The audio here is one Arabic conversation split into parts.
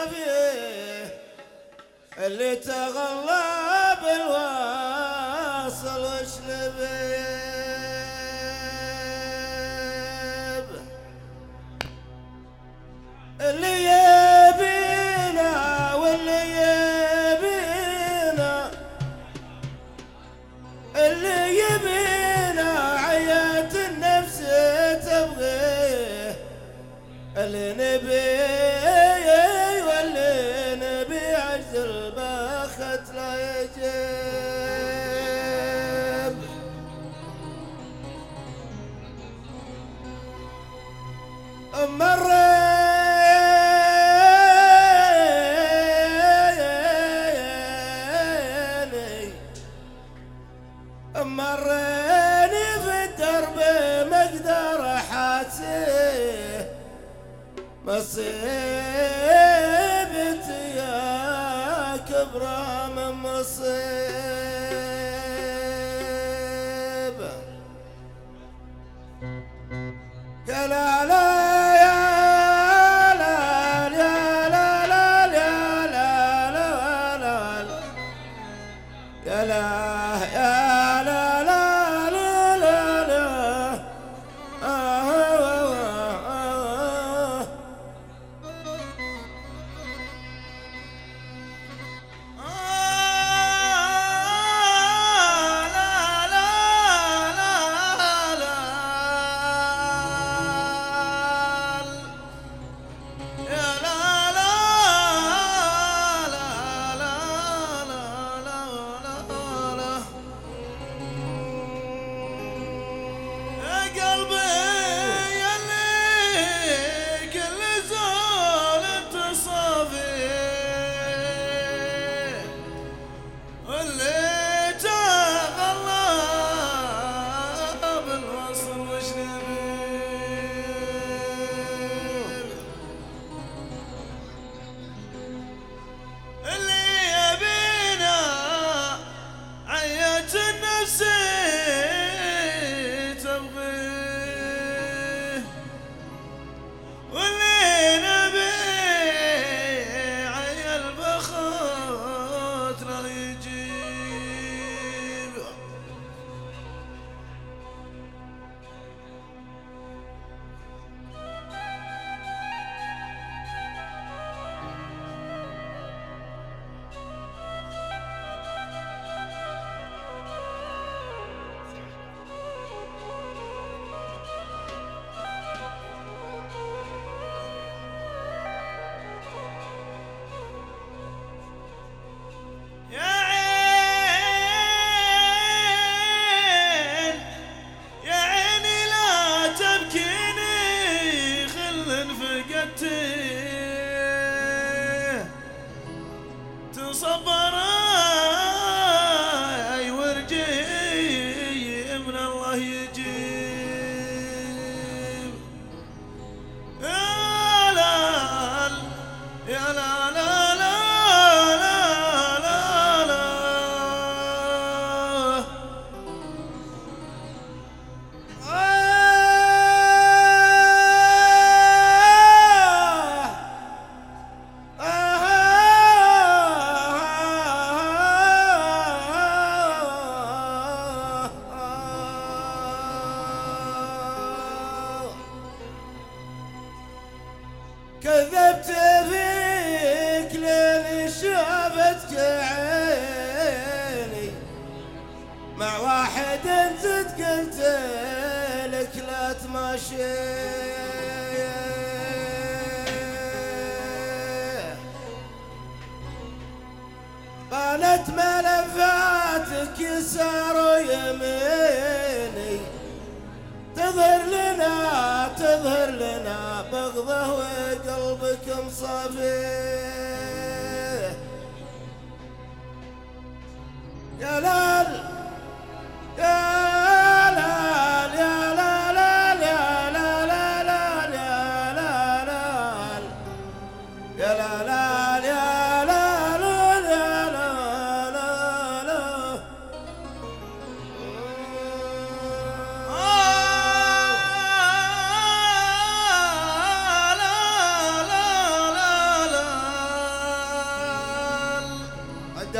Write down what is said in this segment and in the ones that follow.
صافيه اللي تغلى بالواصل وشلبيب اللي يبينا واللي يبينا اللي يبينا عيات النفس تبغيه اللي نبيه واللي نبي عجز البخت لا يجيب مريني في الدرب مقدر حاسيه مصيبتي يا كبرى من مصيب يا لا لا يا لا يا لا لا يا لا لا لا يا لا يا تصبر اي ورجي من الله يجيب يا لا يا لا لا لا لا لا لا كذبت فيك لين شافتك عيني مع واحد زد قلت لك لا تماشي قالت ملفاتك يسار ويميني تظهر لنا بغضه وقلبك مصافي يا لال يا لال يا لا لا يا لا لا لا يا لا لا يا لا لا يا لا لا يا لا لا لا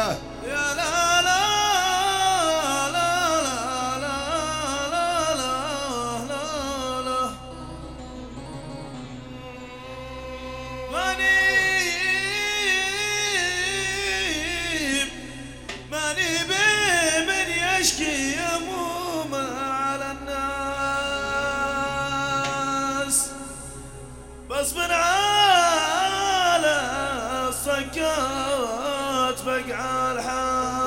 الله. يا لا لا لا لا لا لا لا لا ماني بمن يشكي همومه على الناس غصبا على الصكات بقع الحال